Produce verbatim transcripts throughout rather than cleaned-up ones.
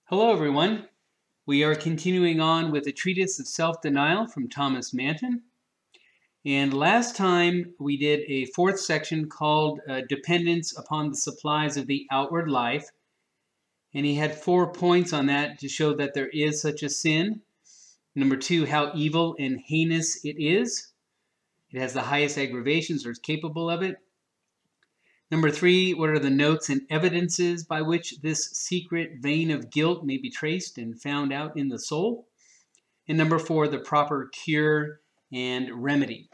Hello, everyone. We are continuing on with a treatise of self-denial from Thomas Manton. And last time we did a fourth section called uh, Dependence upon the Supplies of the Outward Life. And he had four points on that to show that there is such a sin. Number two, how evil and heinous it is. It has the highest aggravations or is capable of it. Number three, what are the notes and evidences by which this secret vein of guilt may be traced and found out in the soul? And number four, the proper cure and remedy.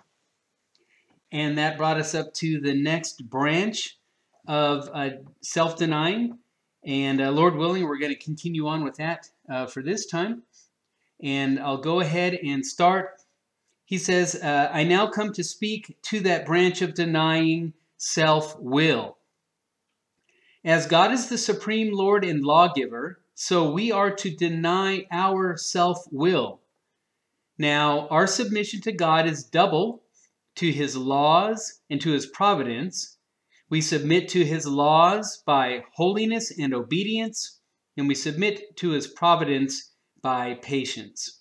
And that brought us up to the next branch of uh, self-denying. And uh, Lord willing, we're going to continue on with that uh, for this time. And I'll go ahead and start. He says, uh, I now come to speak to that branch of denying self-will. As God is the supreme Lord and lawgiver, so we are to deny our self-will. Now, our submission to God is double, to his laws and to his providence. We submit to his laws by holiness and obedience, and we submit to his providence by patience.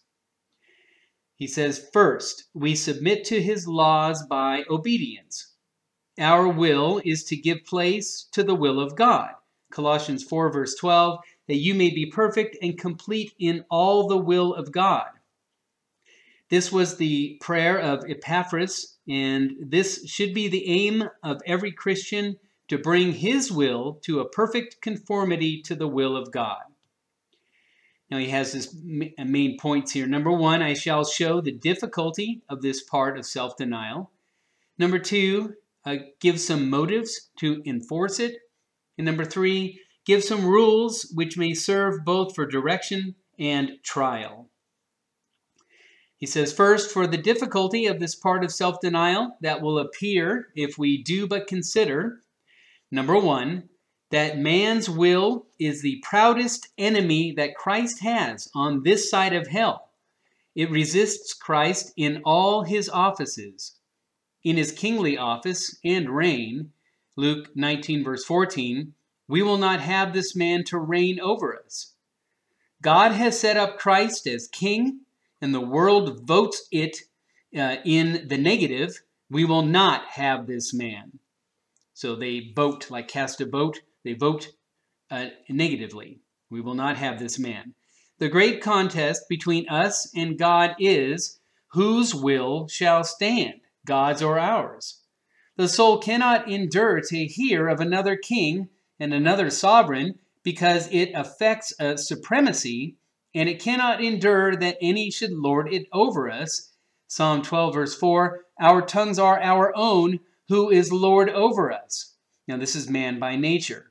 He says, first, we submit to his laws by obedience. Our will is to give place to the will of God. Colossians four verse twelve, that you may be perfect and complete in all the will of God. This was the prayer of Epaphras, and this should be the aim of every Christian, to bring his will to a perfect conformity to the will of God. Now he has his main points here. Number one, I shall show the difficulty of this part of self-denial. Number two, Uh, give some motives to enforce it. And number three, give some rules which may serve both for direction and trial. He says, first, for the difficulty of this part of self-denial that will appear if we do but consider, number one, that man's will is the proudest enemy that Christ has on this side of hell. It resists Christ in all his offices. In his kingly office and reign, Luke nineteen verse fourteen, we will not have this man to reign over us. God has set up Christ as king, and the world votes it uh, in the negative. We will not have this man. So they vote, like cast a vote, they vote uh, negatively. We will not have this man. The great contest between us and God is, whose will shall stand? God's or ours. The soul cannot endure to hear of another king and another sovereign because it affects a supremacy, and it cannot endure that any should lord it over us. Psalm twelve verse four, our tongues are our own, who is Lord over us? Now this is man by nature.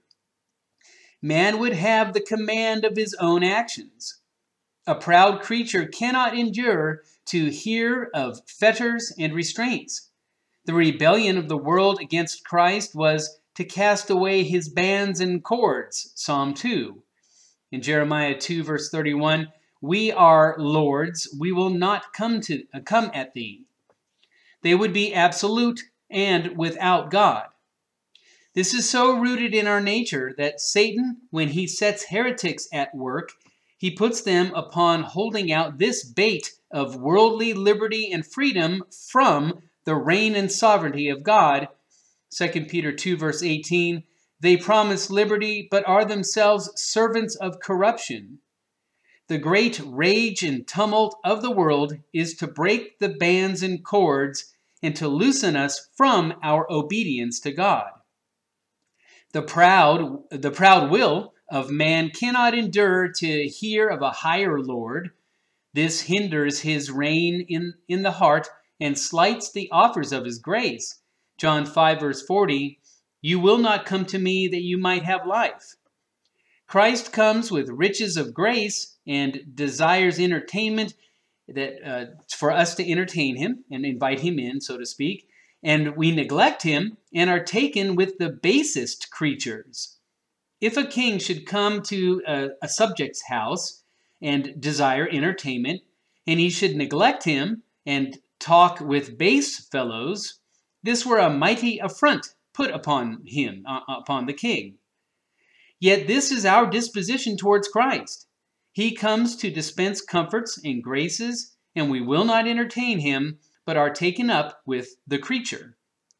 Man would have the command of his own actions. A proud creature cannot endure to hear of fetters and restraints. The rebellion of the world against Christ was to cast away his bands and cords, Psalm two. In Jeremiah two verse thirty-one, we are lords, we will not come to uh, come at thee. They would be absolute and without God. This is so rooted in our nature that Satan, when he sets heretics at work, he puts them upon holding out this bait of worldly liberty and freedom from the reign and sovereignty of God. Second Peter two verse eighteen, they promise liberty, but are themselves servants of corruption. The great rage and tumult of the world is to break the bands and cords and to loosen us from our obedience to God. The proud, the proud will of man cannot endure to hear of a higher Lord. This hinders his reign in, in the heart and slights the offers of his grace. John five verse forty, you will not come to me that you might have life. Christ comes with riches of grace and desires entertainment that uh, for us to entertain him and invite him in, so to speak. And we neglect him and are taken with the basest creatures. If a king should come to a, a subject's house and desire entertainment, and he should neglect him and talk with base fellows, this were a mighty affront put upon him, uh, upon the king. Yet this is our disposition towards Christ. He comes to dispense comforts and graces, and we will not entertain him, but are taken up with the creature.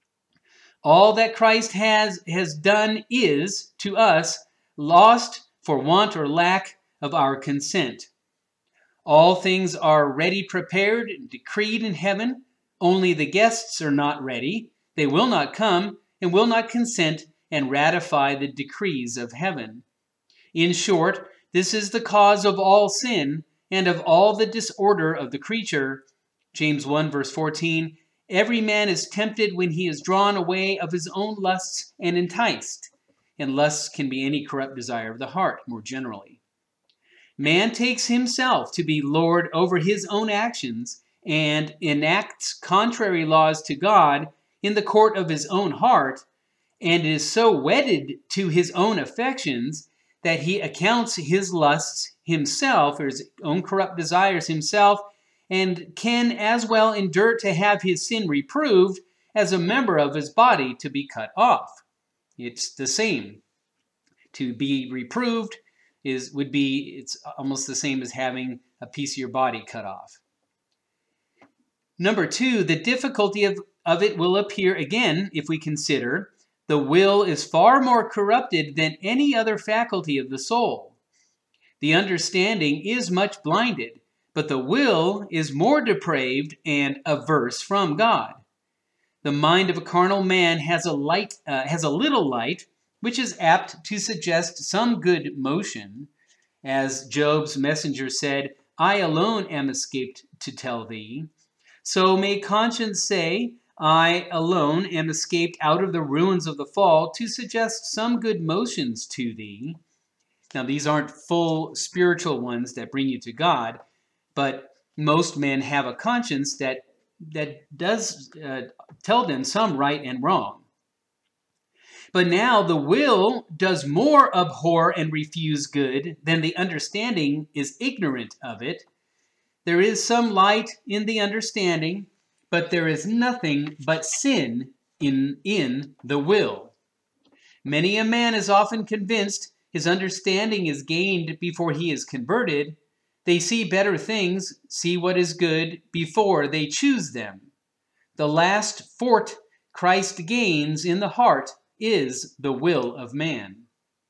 All that Christ has, has done is, to us, lost for want or lack of our consent. All things are ready prepared and decreed in heaven. Only the guests are not ready. They will not come and will not consent and ratify the decrees of heaven. In short, this is the cause of all sin and of all the disorder of the creature. James one verse fourteen, every man is tempted when he is drawn away of his own lusts and enticed. And lusts can be any corrupt desire of the heart, more generally. Man takes himself to be Lord over his own actions and enacts contrary laws to God in the court of his own heart, and is so wedded to his own affections that he accounts his lusts himself, or his own corrupt desires himself, and can as well endure to have his sin reproved as a member of his body to be cut off. It's the same. To be reproved is would be, it's almost the same as having a piece of your body cut off. Number two, the difficulty of, of it will appear again if we consider the will is far more corrupted than any other faculty of the soul. The understanding is much blinded, but the will is more depraved and averse from God. The mind of a carnal man has a light, uh, has a little light, which is apt to suggest some good motion. As Job's messenger said, I alone am escaped to tell thee. So may conscience say, I alone am escaped out of the ruins of the fall, to suggest some good motions to thee. Now, these aren't full spiritual ones that bring you to God, but most men have a conscience that, that does uh, tell them some right and wrong. But now the will does more abhor and refuse good than the understanding is ignorant of it. There is some light in the understanding, but there is nothing but sin in, in the will. Many a man is often convinced his understanding is gained before he is converted. They see better things, see what is good, before they choose them. The last fort Christ gains in the heart is the will of man.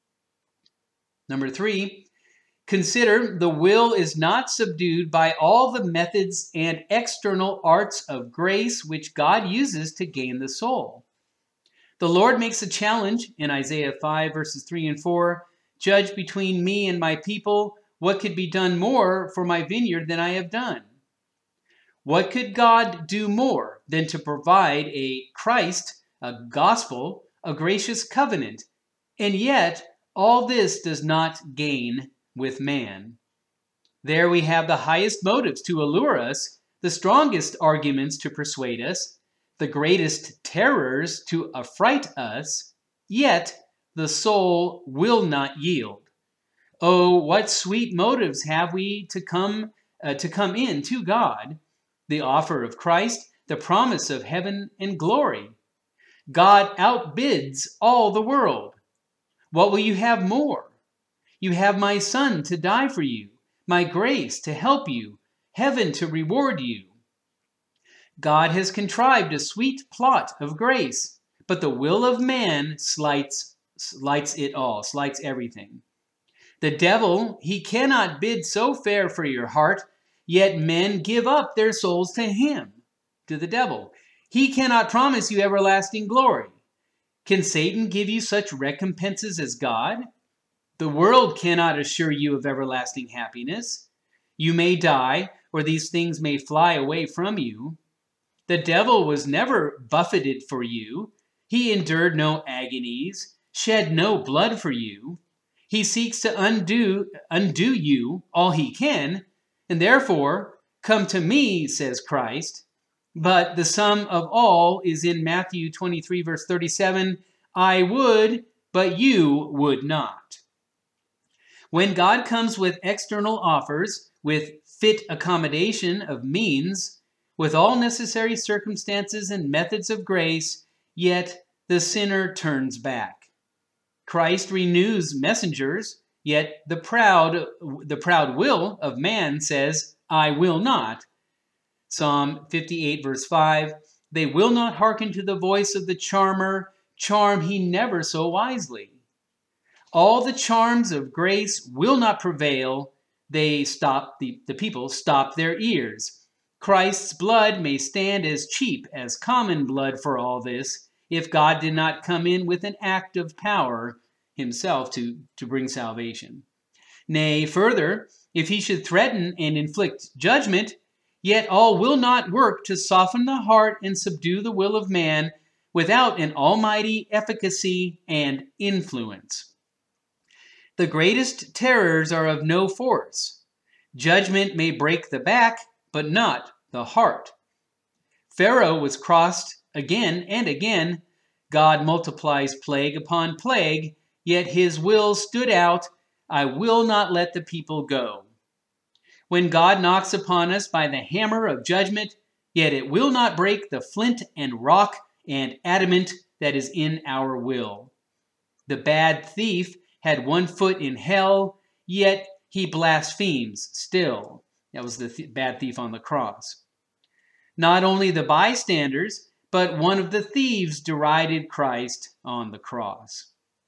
Number three, consider the will is not subdued by all the methods and external arts of grace which God uses to gain the soul. The Lord makes a challenge in Isaiah five verses three and four, judge between me and my people, what could be done more for my vineyard than I have done? What could God do more than to provide a Christ, a gospel, a gracious covenant? And yet, all this does not gain with man. There we have the highest motives to allure us, the strongest arguments to persuade us, the greatest terrors to affright us, yet the soul will not yield. Oh, what sweet motives have we to come uh, to come in to God, the offer of Christ, the promise of heaven and glory. God outbids all the world. What will you have more? You have my Son to die for you, my grace to help you, heaven to reward you. God has contrived a sweet plot of grace, but the will of man slights, slights it all, slights everything. The devil, he cannot bid so fair for your heart, yet men give up their souls to him, to the devil. He cannot promise you everlasting glory. Can Satan give you such recompenses as God? The world cannot assure you of everlasting happiness. You may die, or these things may fly away from you. The devil was never buffeted for you. He endured no agonies, shed no blood for you. He seeks to undo, undo you all he can, and therefore, come to me, says Christ. But the sum of all is in Matthew twenty-three, verse thirty-seven, I would, but you would not. When God comes with external offers, with fit accommodation of means, with all necessary circumstances and methods of grace, yet the sinner turns back. Christ renews messengers, Yet the proud, the proud will of man says, I will not. Psalm fifty-eight, verse five, they will not hearken to the voice of the charmer, charm he never so wisely. All the charms of grace will not prevail. They stop, the, the people stop their ears. Christ's blood may stand as cheap as common blood for all this, if God did not come in with an act of power himself to, to bring salvation. Nay, further, if he should threaten and inflict judgment, yet all will not work to soften the heart and subdue the will of man without an almighty efficacy and influence. The greatest terrors are of no force. Judgment may break the back, but not the heart. Pharaoh was crossed again and again. God multiplies plague upon plague, yet his will stood out. I will not let the people go. When God knocks upon us by the hammer of judgment, yet it will not break the flint and rock and adamant that is in our will. The bad thief had one foot in hell, yet he blasphemes still. That was the th- bad thief on the cross. Not only the bystanders, but one of the thieves derided Christ on the cross.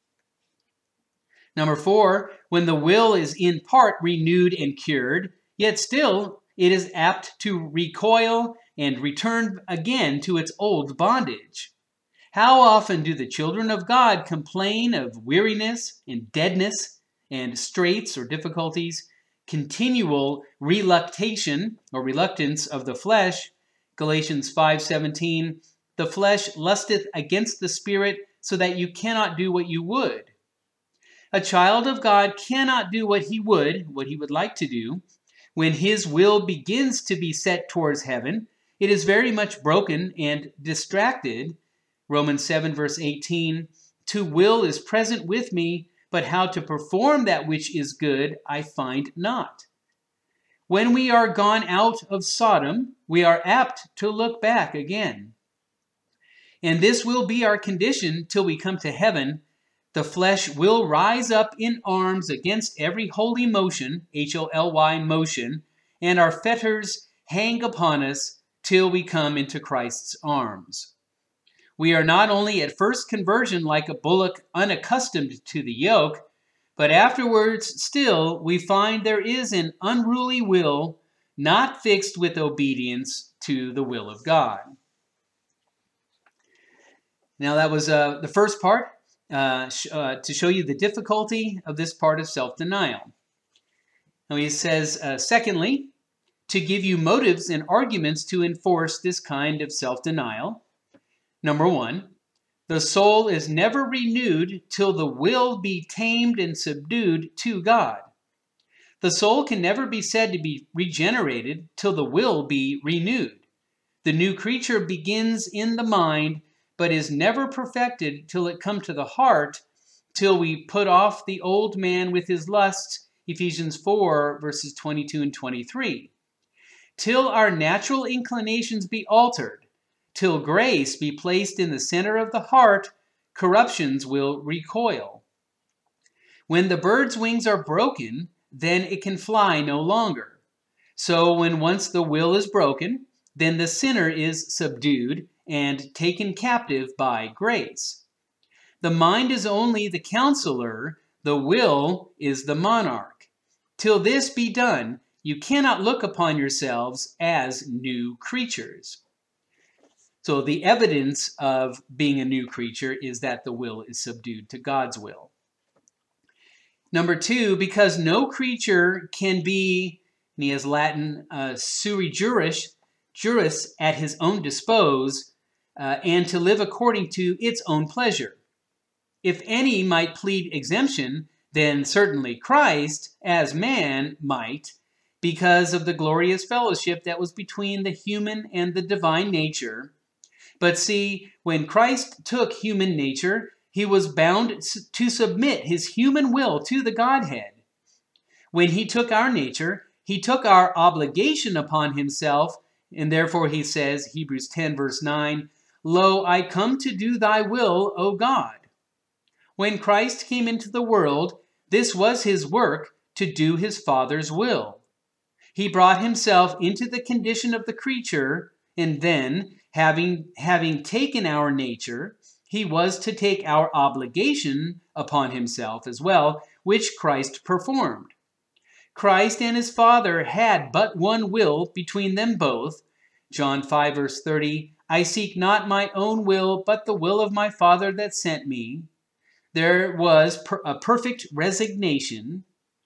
Number four, when the will is in part renewed and cured, yet still it is apt to recoil and return again to its old bondage. How often do the children of God complain of weariness and deadness and straits or difficulties, continual reluctation or reluctance of the flesh? Galatians five seventeen, the flesh lusteth against the spirit, so that you cannot do what you would. A child of God cannot do what he would, what he would like to do. When his will begins to be set towards heaven, it is very much broken and distracted. Romans seven, verse eighteen, to will is present with me, but how to perform that which is good I find not. When we are gone out of Sodom, we are apt to look back again. And this will be our condition till we come to heaven. The flesh will rise up in arms against every holy motion, H O L Y motion, and our fetters hang upon us till we come into Christ's arms. We are not only at first conversion like a bullock unaccustomed to the yoke, but afterwards still we find there is an unruly will not fixed with obedience to the will of God. Now that was uh, the first part. Uh, sh- uh, to show you the difficulty of this part of self-denial. Now he says, uh, secondly, to give you motives and arguments to enforce this kind of self-denial. Number one, the soul is never renewed till the will be tamed and subdued to God. The soul can never be said to be regenerated till the will be renewed. The new creature begins in the mind, but is never perfected till it come to the heart, till we put off the old man with his lusts, Ephesians four, verses twenty-two and twenty-three. Till our natural inclinations be altered, till grace be placed in the center of the heart, corruptions will recoil. When the bird's wings are broken, then it can fly no longer. So when once the will is broken, then the sinner is subdued and taken captive by grace. The mind is only the counselor, the will is the monarch. Till this be done, you cannot look upon yourselves as new creatures. So the evidence of being a new creature is that the will is subdued to God's will. Number two, because no creature can be, and he has Latin, uh, sui juris, juris at his own dispose, Uh, and to live according to its own pleasure. If any might plead exemption, then certainly Christ, as man, might, because of the glorious fellowship that was between the human and the divine nature. But see, when Christ took human nature, he was bound to submit his human will to the Godhead. When he took our nature, he took our obligation upon himself, and therefore he says, Hebrews ten, verse nine, Lo, I come to do thy will, O God. When Christ came into the world, This was his work, to do his Father's will. He brought himself into the condition of the creature, and then, having, having taken our nature, he was to take our obligation upon himself as well, which Christ performed. Christ and his Father had but one will between them both. John five, verse thirty, I seek not my own will, but the will of my Father that sent me. There was per- a perfect resignation.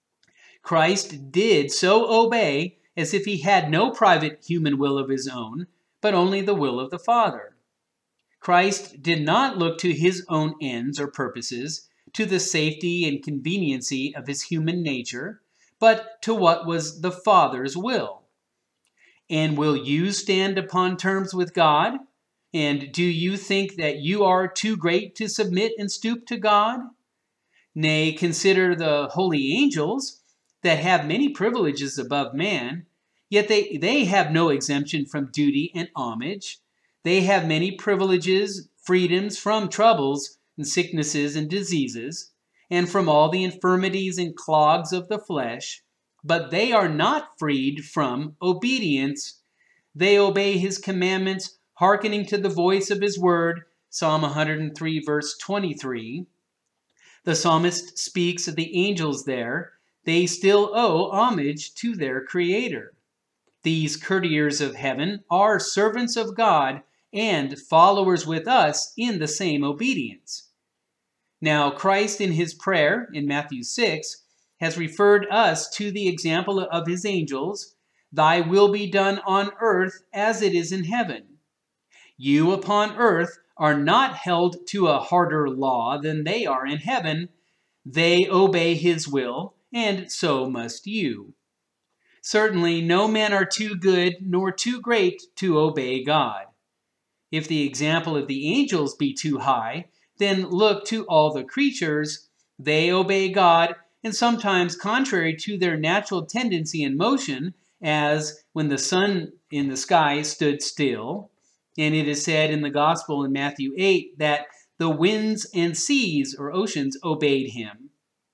Christ did so obey as if he had no private human will of his own, but only the will of the Father. Christ did not look to his own ends or purposes, to the safety and conveniency of his human nature, but to what was the Father's will. And will you stand upon terms with God? And do you think that you are too great to submit and stoop to God? Nay, consider the holy angels that have many privileges above man, yet they, they have no exemption from duty and homage. They have many privileges, freedoms from troubles and sicknesses and diseases, and from all the infirmities and clogs of the flesh, but they are not freed from obedience. They obey his commandments, hearkening to the voice of his word, Psalm one hundred three, verse twenty-three. The psalmist speaks of the angels there. They still owe homage to their Creator. These courtiers of heaven are servants of God and followers with us in the same obedience. Now, Christ in his prayer in Matthew six has referred us to the example of his angels. Thy will be done on earth as it is in heaven. You upon earth are not held to a harder law than they are in heaven. They obey his will, and so must you. Certainly no men are too good nor too great to obey God. If the example of the angels be too high, then look to all the creatures. They obey God, and sometimes contrary to their natural tendency and motion, as when the sun in the sky stood still. And it is said in the gospel in Matthew eight that the winds and seas or oceans obeyed him.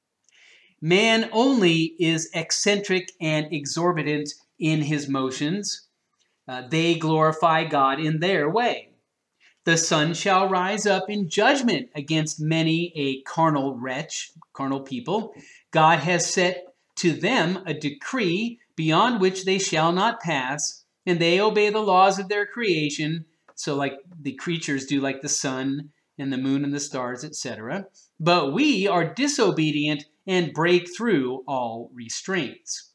Man only is eccentric and exorbitant in his motions. Uh, they glorify God in their way. The sun shall rise up in judgment against many a carnal wretch, carnal people. God has set to them a decree beyond which they shall not pass, and they obey the laws of their creation, so like the creatures do, like the sun and the moon and the stars, et cetera. But we are disobedient and break through all restraints.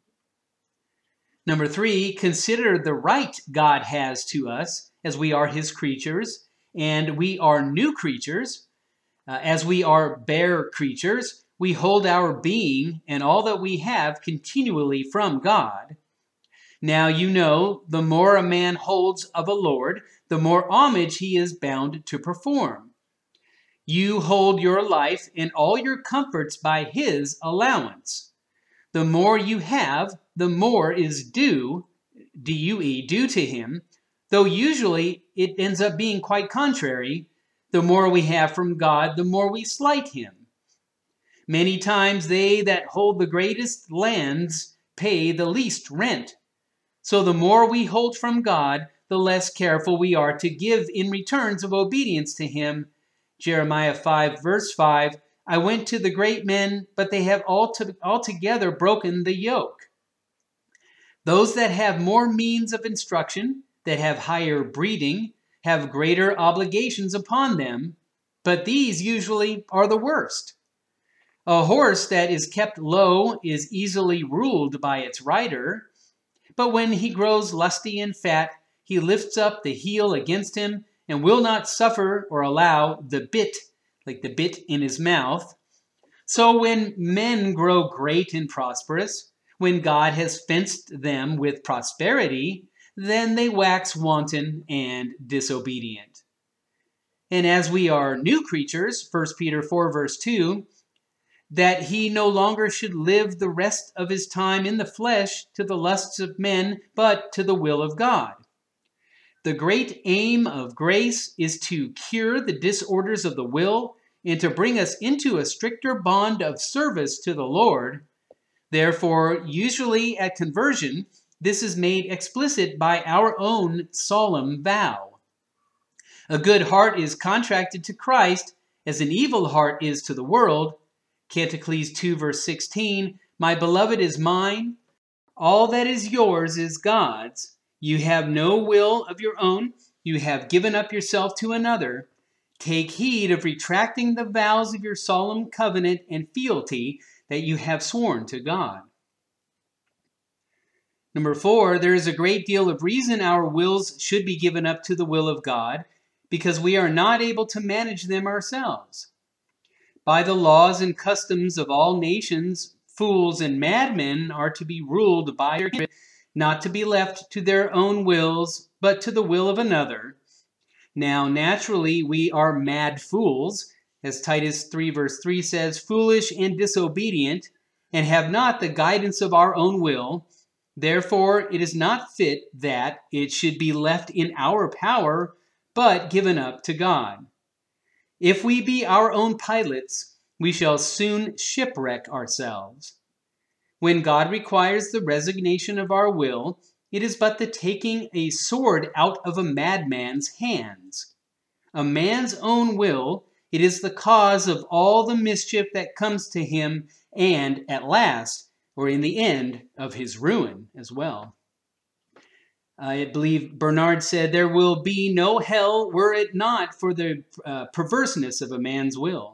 Number three, consider the right God has to us as we are his creatures, and we are new creatures. Uh, as we are bare creatures, we hold our being and all that we have continually from God. Now you know, the more a man holds of a Lord, the more homage he is bound to perform. You hold your life and all your comforts by his allowance. The more you have, the more is due, D U E, due to him, though usually it ends up being quite contrary. The more we have from God, the more we slight him. Many times they that hold the greatest lands pay the least rent. So the more we hold from God, the less careful we are to give in returns of obedience to him. Jeremiah five, verse five, I went to the great men, but they have altogether broken the yoke. Those that have more means of instruction, that have higher breeding, have greater obligations upon them, but these usually are the worst. A horse that is kept low is easily ruled by its rider, but when he grows lusty and fat, he lifts up the heel against him and will not suffer or allow the bit, like the bit in his mouth. So when men grow great and prosperous, when God has fenced them with prosperity, then they wax wanton and disobedient. And as we are new creatures, First Peter four, verse two, that he no longer should live the rest of his time in the flesh to the lusts of men, but to the will of God. The great aim of grace is to cure the disorders of the will and to bring us into a stricter bond of service to the Lord. Therefore, usually at conversion, this is made explicit by our own solemn vow. A good heart is contracted to Christ as an evil heart is to the world. Canticles two verse sixteen, my beloved is mine, all that is yours is God's. You have no will of your own, you have given up yourself to another. Take heed of retracting the vows of your solemn covenant and fealty that you have sworn to God. Number four, there is a great deal of reason our wills should be given up to the will of God, because we are not able to manage them ourselves. By the laws and customs of all nations, fools and madmen are to be ruled by their kindred, not to be left to their own wills, but to the will of another. Now, naturally, we are mad fools, as Titus three verse three says, foolish and disobedient, and have not the guidance of our own will. Therefore, it is not fit that it should be left in our power, but given up to God. If we be our own pilots, we shall soon shipwreck ourselves. When God requires the resignation of our will, it is but the taking a sword out of a madman's hands. A man's own will, it is the cause of all the mischief that comes to him, and at last, or in the end, of his ruin as well. I believe Bernard said, there will be no hell were it not for the uh, perverseness of a man's will.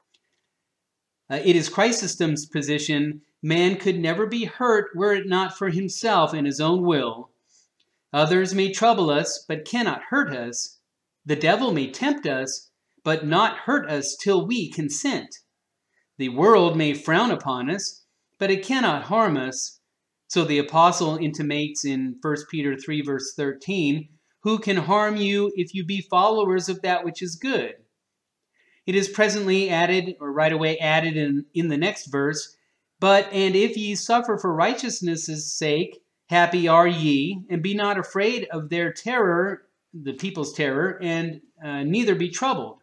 Uh, it is Chrysostom's position, man could never be hurt were it not for himself and his own will. Others may trouble us, but cannot hurt us. The devil may tempt us, but not hurt us till we consent. The world may frown upon us, but it cannot harm us. So the apostle intimates in First Peter three verse thirteen, who can harm you if you be followers of that which is good? It is presently added, or right away added in, in the next verse, but and if ye suffer for righteousness' sake, happy are ye, and be not afraid of their terror, the people's terror, and uh, neither be troubled.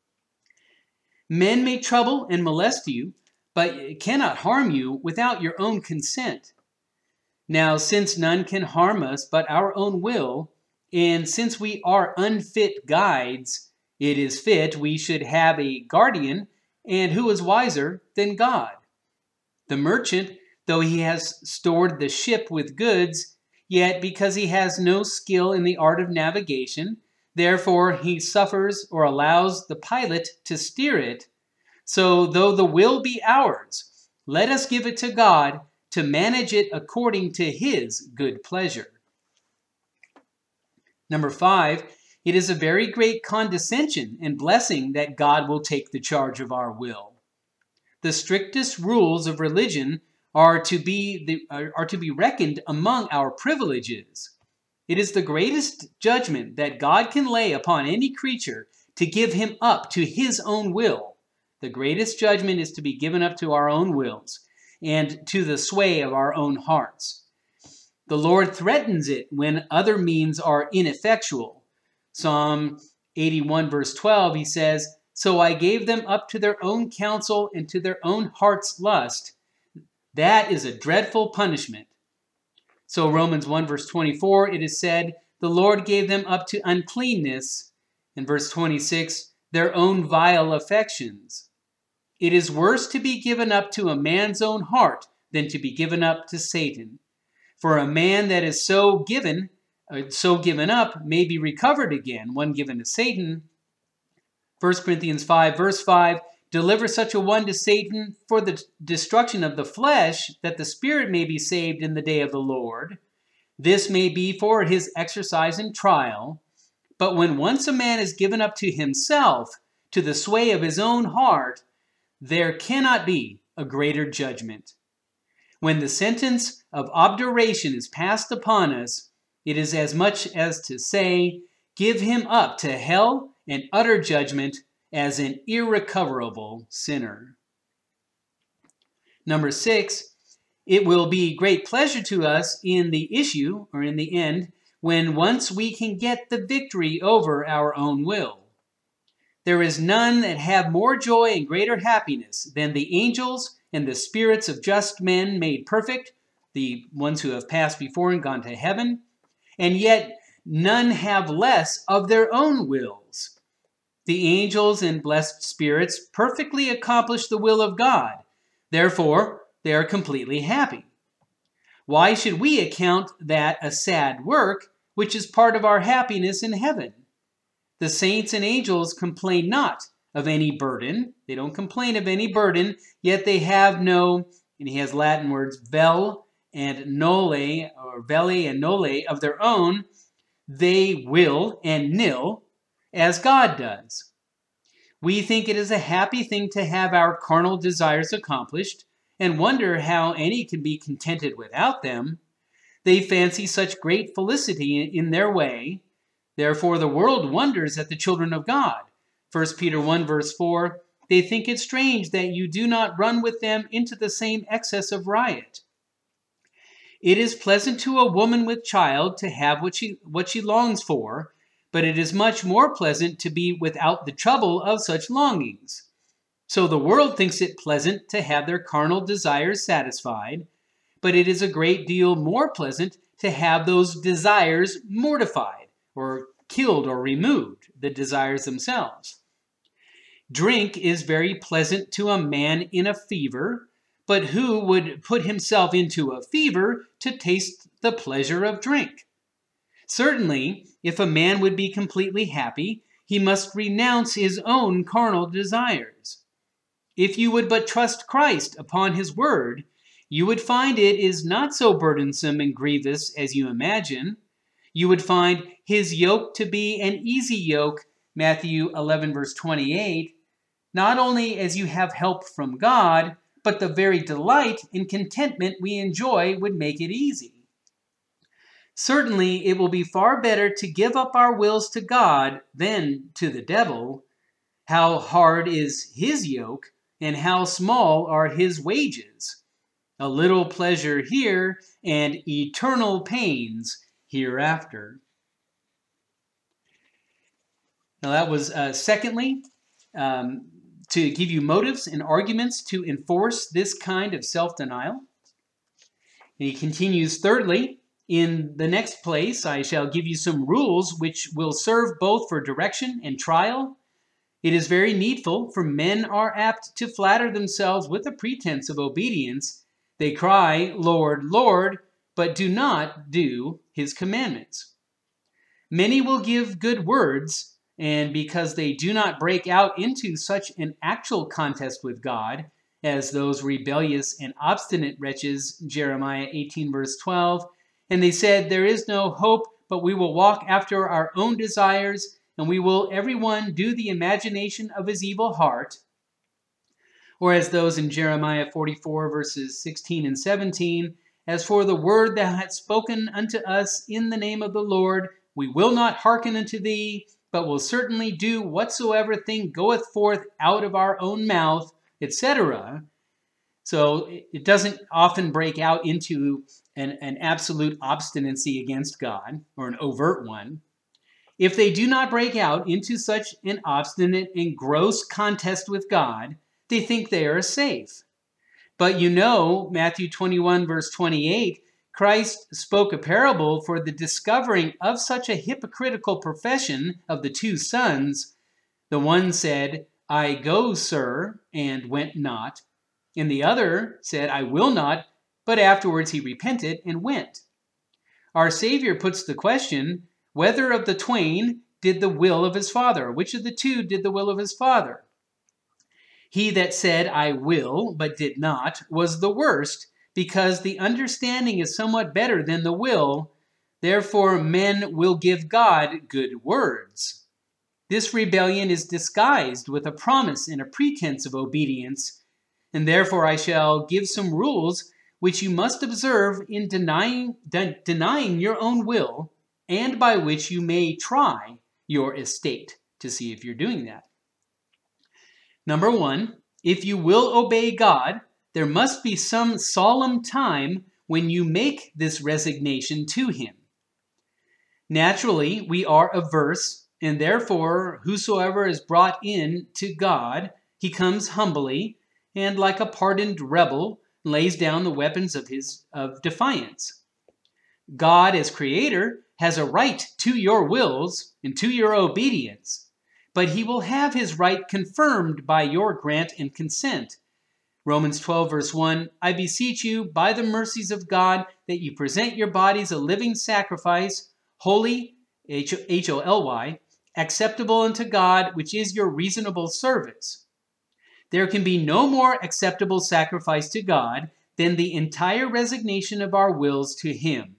Men may trouble and molest you, but cannot harm you without your own consent. Now, since none can harm us but our own will, and since we are unfit guides, it is fit we should have a guardian, and who is wiser than God? The merchant, though he has stored the ship with goods, yet because he has no skill in the art of navigation, therefore he suffers or allows the pilot to steer it. So though the will be ours, let us give it to God to manage it according to his good pleasure. Number five, it is a very great condescension and blessing that God will take the charge of our will. The strictest rules of religion are to be the, are, are to be reckoned among our privileges. It is the greatest judgment that God can lay upon any creature to give him up to his own will. The greatest judgment is to be given up to our own wills and to the sway of our own hearts. The Lord threatens it when other means are ineffectual. Psalm eighty-one verse twelve, he says, so I gave them up to their own counsel and to their own heart's lust. That is a dreadful punishment. So Romans one verse twenty-four, it is said, the Lord gave them up to uncleanness. In verse twenty-six, their own vile affections. It is worse to be given up to a man's own heart than to be given up to Satan. For a man that is so given, uh, so given up may be recovered again, one given to Satan. First Corinthians five verse five, deliver such a one to Satan for the destruction of the flesh, that the spirit may be saved in the day of the Lord. This may be for his exercise and trial. But when once a man is given up to himself, to the sway of his own heart, there cannot be a greater judgment. When the sentence of obduration is passed upon us, it is as much as to say, give him up to hell and utter judgment as an irrecoverable sinner. Number six, it will be great pleasure to us in the issue, or in the end, when once we can get the victory over our own will. There is none that have more joy and greater happiness than the angels and the spirits of just men made perfect, the ones who have passed before and gone to heaven, and yet none have less of their own wills. The angels and blessed spirits perfectly accomplish the will of God. Therefore, they are completely happy. Why should we account that a sad work, which is part of our happiness in heaven? The saints and angels complain not of any burden. They don't complain of any burden, yet they have no, and he has Latin words, vel and nole, or velle and nole of their own. They will and nil, as God does. We think it is a happy thing to have our carnal desires accomplished, and wonder how any can be contented without them. They fancy such great felicity in their way. Therefore the world wonders at the children of God. First Peter one verse four, they think it strange that you do not run with them into the same excess of riot. It is pleasant to a woman with child to have what she, what she longs for, but it is much more pleasant to be without the trouble of such longings. So the world thinks it pleasant to have their carnal desires satisfied, but it is a great deal more pleasant to have those desires mortified, or killed or removed, the desires themselves. Drink is very pleasant to a man in a fever, but who would put himself into a fever to taste the pleasure of drink? Certainly, if a man would be completely happy, he must renounce his own carnal desires. If you would but trust Christ upon his word, you would find it is not so burdensome and grievous as you imagine. You would find his yoke to be an easy yoke, Matthew eleven verse twenty-eight, not only as you have help from God, but the very delight and contentment we enjoy would make it easy. Certainly, it will be far better to give up our wills to God than to the devil. How hard is his yoke, and how small are his wages? A little pleasure here, and eternal pains hereafter. Now that was, uh, secondly, um, to give you motives and arguments to enforce this kind of self-denial. And he continues, thirdly, in the next place, I shall give you some rules which will serve both for direction and trial. It is very needful, for men are apt to flatter themselves with a pretense of obedience. They cry, Lord, Lord, but do not do his commandments. Many will give good words, and because they do not break out into such an actual contest with God, as those rebellious and obstinate wretches, Jeremiah eighteen verse twelve, and they said, there is no hope, but we will walk after our own desires, and we will every one do the imagination of his evil heart. Or as those in Jeremiah forty-four verses sixteen and seventeen, as for the word thou hast spoken unto us in the name of the Lord, we will not hearken unto thee, but will certainly do whatsoever thing goeth forth out of our own mouth, et cetera. So it doesn't often break out into an, an absolute obstinacy against God, or an overt one. If they do not break out into such an obstinate and gross contest with God, they think they are safe. But you know, Matthew twenty-one verse twenty-eight, Christ spoke a parable for the discovering of such a hypocritical profession of the two sons. The one said, I go, sir, and went not. And the other said, I will not, but afterwards he repented and went. Our Savior puts the question, whether of the twain did the will of his Father? Which of the two did the will of his Father? He that said, I will, but did not, was the worst, because the understanding is somewhat better than the will. Therefore men will give God good words. This rebellion is disguised with a promise and a pretense of obedience, and therefore I shall give some rules which you must observe in denying, de- denying your own will, and by which you may try your estate to see if you're doing that. Number one, if you will obey God, there must be some solemn time when you make this resignation to him. Naturally, we are averse And therefore, whosoever is brought in to God, he comes humbly, and like a pardoned rebel, lays down the weapons of his of defiance. God, as creator, has a right to your wills and to your obedience, but he will have his right confirmed by your grant and consent. Romans twelve, verse one, I beseech you, by the mercies of God, that you present your bodies a living sacrifice, holy, H O L Y, acceptable unto God, which is your reasonable service. There can be no more acceptable sacrifice to God than the entire resignation of our wills to him.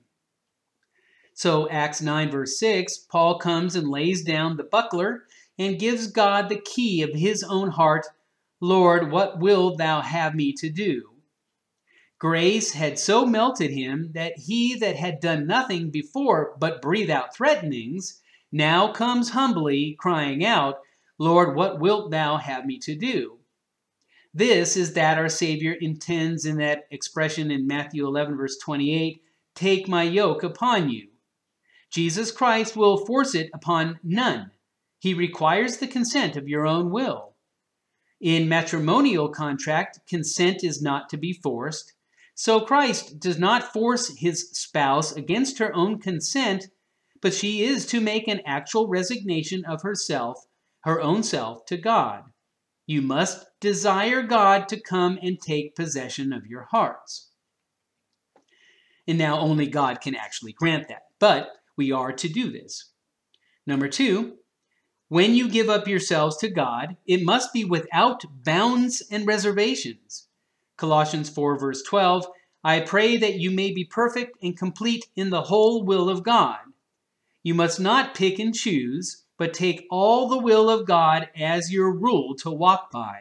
So Acts nine, verse six, Paul comes and lays down the buckler and gives God the key of his own heart. Lord, what wilt thou have me to do? Grace had so melted him that he that had done nothing before but breathe out threatenings, now comes humbly crying out, Lord, what wilt thou have me to do? This is that our Savior intends in that expression in Matthew eleven, verse twenty-eight, take my yoke upon you. Jesus Christ will force it upon none. He requires the consent of your own will. In matrimonial contract, consent is not to be forced. So Christ does not force his spouse against her own consent, but she is to make an actual resignation of herself, her own self, to God. You must desire God to come and take possession of your hearts. And now only God can actually grant that, but we are to do this. Number two, when you give up yourselves to God, it must be without bounds and reservations. Colossians four, verse twelve, I pray that you may be perfect and complete in the whole will of God. You must not pick and choose, but take all the will of God as your rule to walk by.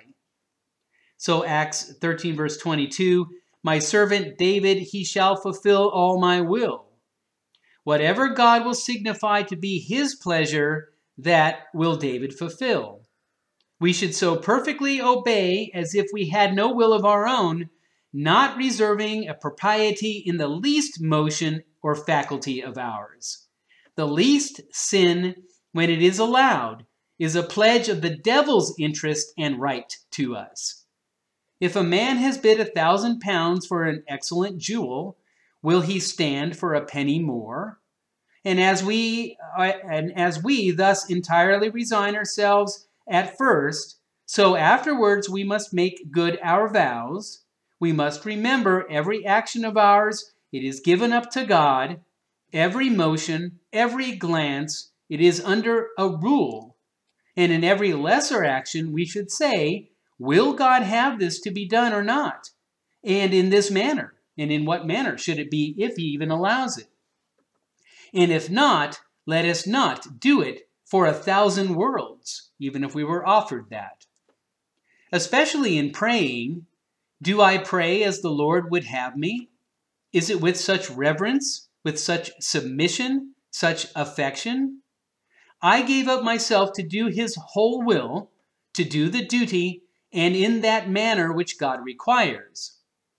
So Acts thirteen, verse twenty-two, my servant David, he shall fulfill all my will. Whatever God will signify to be his pleasure, that will David fulfill. We should so perfectly obey as if we had no will of our own, not reserving a propriety in the least motion or faculty of ours. The least sin, when it is allowed, is a pledge of the devil's interest and right to us. If a man has bid a thousand pounds for an excellent jewel, will he stand for a penny more? And as we uh, and as we thus entirely resign ourselves at first, so afterwards we must make good our vows. We must remember every action of ours, it is given up to God. Every motion, every glance, it is under a rule. And in every lesser action, we should say, will God have this to be done or not? And in this manner, and in what manner should it be if he even allows it? And if not, let us not do it for a thousand worlds, even if we were offered that. Especially in praying, do I pray as the Lord would have me? Is it with such reverence, with such submission, such affection? I gave up myself to do his whole will, to do the duty, and in that manner which God requires.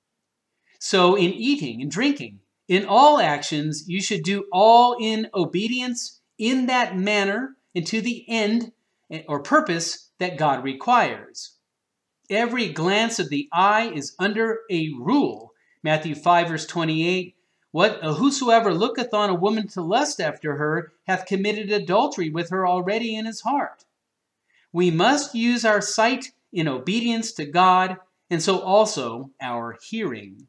So in eating and drinking, in all actions, you should do all in obedience in that manner and to the end or purpose that God requires. Every glance of the eye is under a rule. Matthew five, verse twenty-eight, What whosoever looketh on a woman to lust after her hath committed adultery with her already in his heart. We must use our sight in obedience to God, and so also our hearing.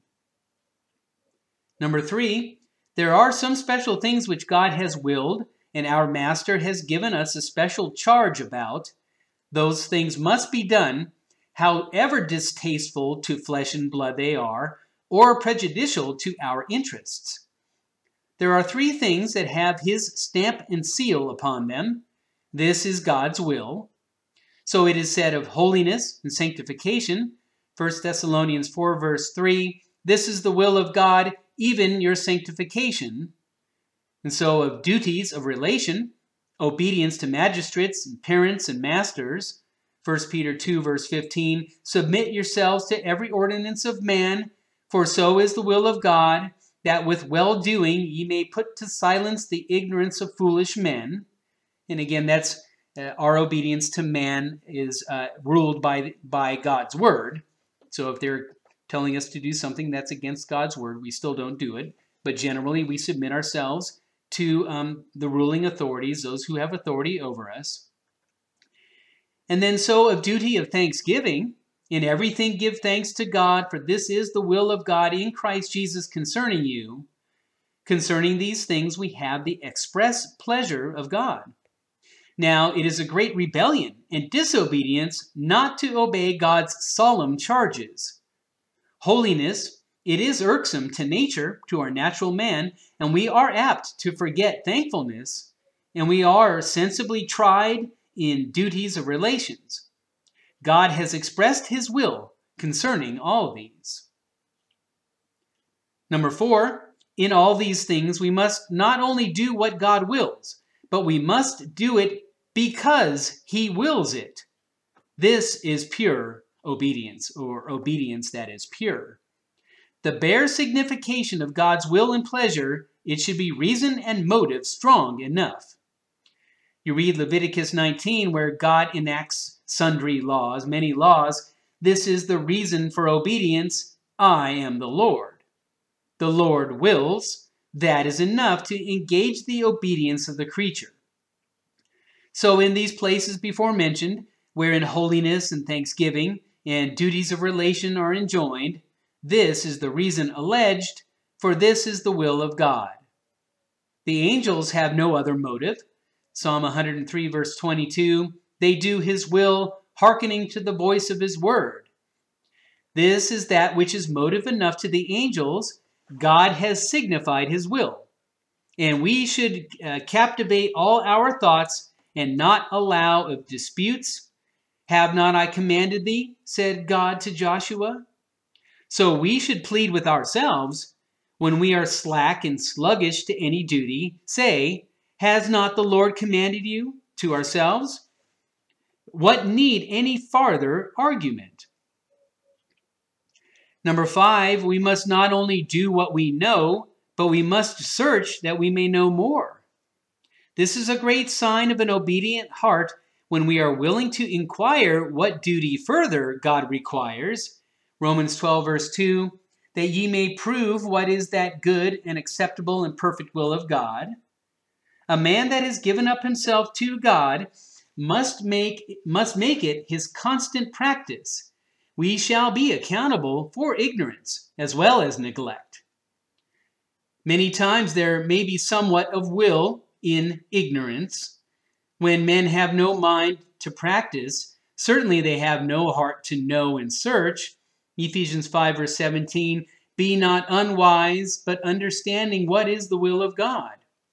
Number three, there are some special things which God has willed, and our Master has given us a special charge about. Those things must be done, however distasteful to flesh and blood they are, or prejudicial to our interests. There are three things that have his stamp and seal upon them. This is God's will. So it is said of holiness and sanctification, First Thessalonians four, verse three, this is the will of God, even your sanctification. And so of duties of relation, obedience to magistrates and parents and masters, First Peter two, verse fifteen, submit yourselves to every ordinance of man, for so is the will of God, that with well-doing ye may put to silence the ignorance of foolish men. And again, that's uh, our obedience to man is uh, ruled by, by God's word. So if they're telling us to do something that's against God's word, we still don't do it. But generally, we submit ourselves to um, the ruling authorities, those who have authority over us. And then so of duty of thanksgiving, in everything give thanks to God, for this is the will of God in Christ Jesus concerning you. Concerning these things we have the express pleasure of God. Now it is a great rebellion and disobedience not to obey God's solemn charges. Holiness, it is irksome to nature, to our natural man, and we are apt to forget thankfulness, and we are sensibly tried in duties of relations. God has expressed his will concerning all these. Number four, in all these things we must not only do what God wills, but we must do it because he wills it. This is pure obedience, or obedience that is pure. The bare signification of God's will and pleasure, it should be reason and motive strong enough. You read Leviticus nineteen, where God enacts sundry laws, many laws. This is the reason for obedience. I am the Lord. The Lord wills. That is enough to engage the obedience of the creature. So in these places before mentioned, wherein holiness and thanksgiving and duties of relation are enjoined, this is the reason alleged, for this is the will of God. The angels have no other motive. Psalm one hundred three, verse twenty-two, they do his will, hearkening to the voice of his word. This is that which is motive enough to the angels. God has signified his will. And we should uh, captivate all our thoughts and not allow of disputes. Have not I commanded thee, said God to Joshua? So we should plead with ourselves when we are slack and sluggish to any duty. Say, has not the Lord commanded you? To ourselves. What need any farther argument? Number five, we must not only do what we know, but we must search that we may know more. This is a great sign of an obedient heart when we are willing to inquire what duty further God requires. Romans twelve, verse two, that ye may prove what is that good and acceptable and perfect will of God. A man that has given up himself to God must make, must make it his constant practice. We shall be accountable for ignorance as well as neglect. Many times there may be somewhat of will in ignorance. When men have no mind to practice, certainly they have no heart to know and search. Ephesians five, verse seventeen, be not unwise, but understanding what is the will of God.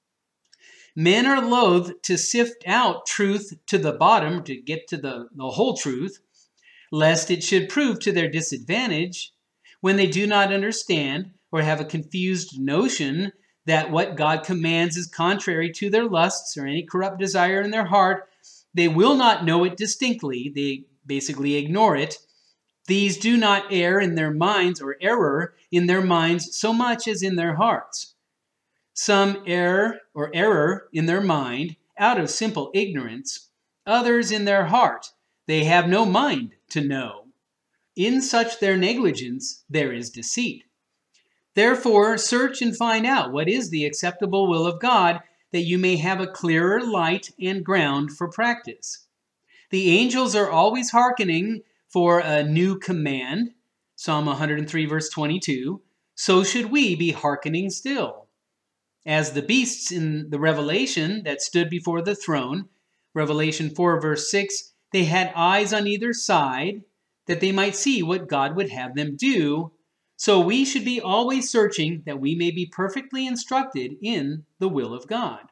Men are loath to sift out truth to the bottom, to get to the, the whole truth, lest it should prove to their disadvantage. When they do not understand or have a confused notion that what God commands is contrary to their lusts or any corrupt desire in their heart, they will not know it distinctly. They basically ignore it. These do not err in their minds or error in their minds so much as in their hearts. Some err or error in their mind out of simple ignorance, others in their heart. They have no mind to know. In such their negligence there is deceit. Therefore, search and find out what is the acceptable will of God, that you may have a clearer light and ground for practice. The angels are always hearkening for a new command, Psalm one hundred three, verse twenty-two. So should we be hearkening still. As the beasts in the Revelation that stood before the throne, Revelation four, verse six, they had eyes on either side, that they might see what God would have them do. So we should be always searching that we may be perfectly instructed in the will of God.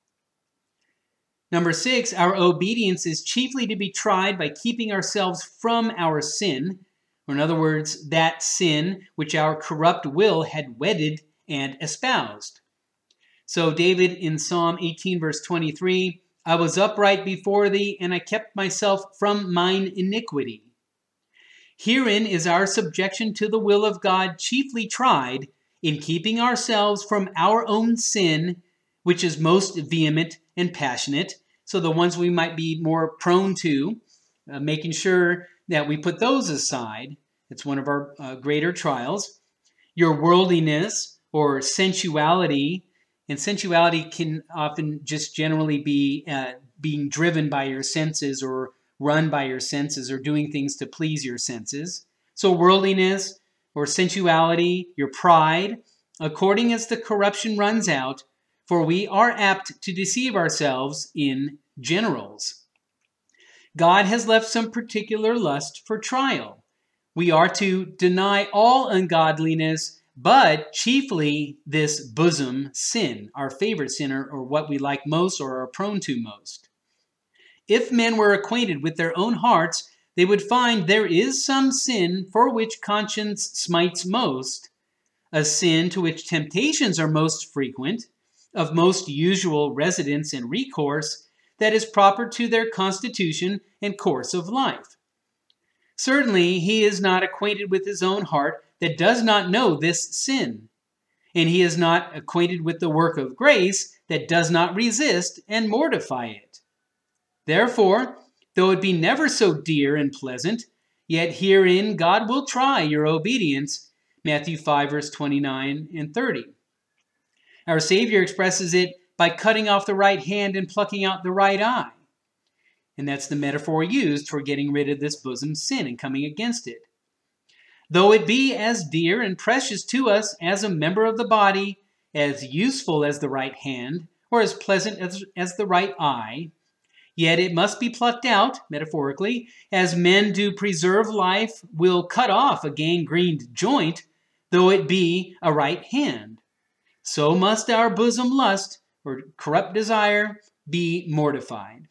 Number six, our obedience is chiefly to be tried by keeping ourselves from our sin, or in other words, that sin which our corrupt will had wedded and espoused. So David in Psalm eighteen, verse twenty-three, I was upright before thee, and I kept myself from mine iniquity. Herein is our subjection to the will of God chiefly tried, in keeping ourselves from our own sin, which is most vehement and passionate, So the ones we might be more prone to, uh, making sure that we put those aside. It's one of our uh, greater trials. Your worldliness or sensuality, and sensuality can often just generally be uh, being driven by your senses or run by your senses or doing things to please your senses. So worldliness or sensuality, your pride, according as the corruption runs out, for we are apt to deceive ourselves in generals. God has left some particular lust for trial. We are to deny all ungodliness, but chiefly this bosom sin, our favorite sin, or what we like most or are prone to most. If men were acquainted with their own hearts, they would find there is some sin for which conscience smites most, a sin to which temptations are most frequent, of most usual residence and recourse, that is proper to their constitution and course of life. Certainly, he is not acquainted with his own heart that does not know this sin, and he is not acquainted with the work of grace that does not resist and mortify it. Therefore, though it be never so dear and pleasant, yet herein God will try your obedience. Matthew five, verse twenty-nine and thirty. Our Savior expresses it by cutting off the right hand and plucking out the right eye. And that's the metaphor used for getting rid of this bosom sin and coming against it. Though it be as dear and precious to us as a member of the body, as useful as the right hand, or as pleasant as, as the right eye, yet it must be plucked out, metaphorically, as men do preserve life will cut off a gangrened joint, though it be a right hand. So must our bosom lust, or corrupt desire, be mortified.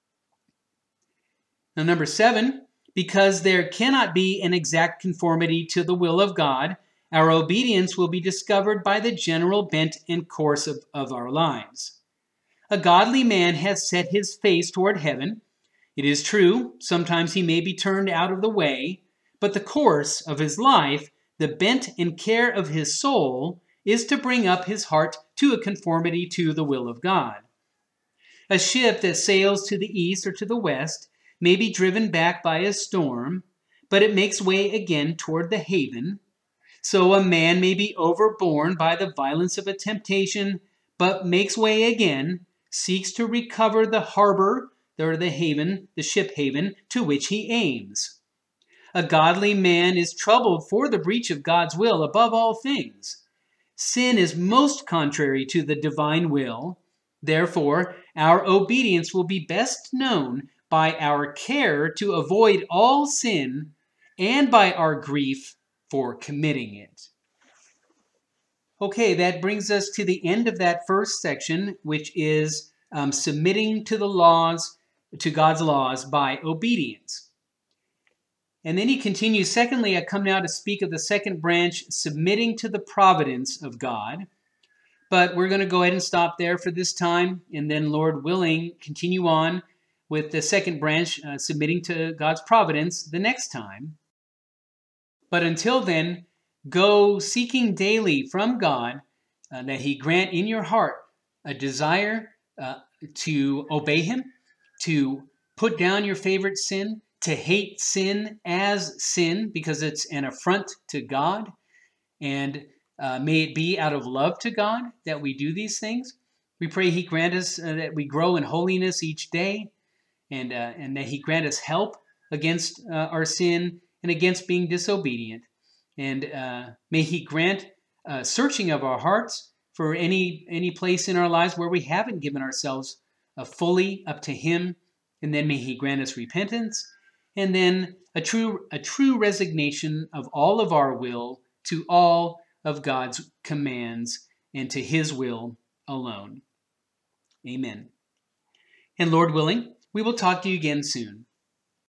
Now, number seven, because there cannot be an exact conformity to the will of God, our obedience will be discovered by the general bent and course of, of our lives. A godly man has set his face toward heaven. It is true, sometimes he may be turned out of the way, but the course of his life, the bent and care of his soul, is to bring up his heart to a conformity to the will of God. A ship that sails to the east or to the west may be driven back by a storm, but it makes way again toward the haven. So a man may be overborne by the violence of a temptation, but makes way again, seeks to recover the harbor, or the haven, the ship haven, to which he aims. A godly man is troubled for the breach of God's will above all things. Sin is most contrary to the divine will. Therefore, our obedience will be best known by our care to avoid all sin and by our grief for committing it. Okay, that brings us to the end of that first section, which is um, submitting to the laws, to God's laws by obedience. And then he continues, secondly, I come now to speak of the second branch, submitting to the providence of God. But we're going to go ahead and stop there for this time, and then, Lord willing, continue on with the second branch, uh, submitting to God's providence, the next time. But until then, go seeking daily from God uh, that he grant in your heart a desire uh, to obey him, to put down your favorite sin, to hate sin as sin because it's an affront to God, and uh, may it be out of love to God that we do these things. We pray he grant us uh, that we grow in holiness each day, and, uh, and that he grant us help against uh, our sin and against being disobedient. And uh, may he grant uh, searching of our hearts for any any place in our lives where we haven't given ourselves uh, fully up to him. And then may he grant us repentance. And then a true a true resignation of all of our will to all of God's commands and to his will alone. Amen. And Lord willing, we will talk to you again soon.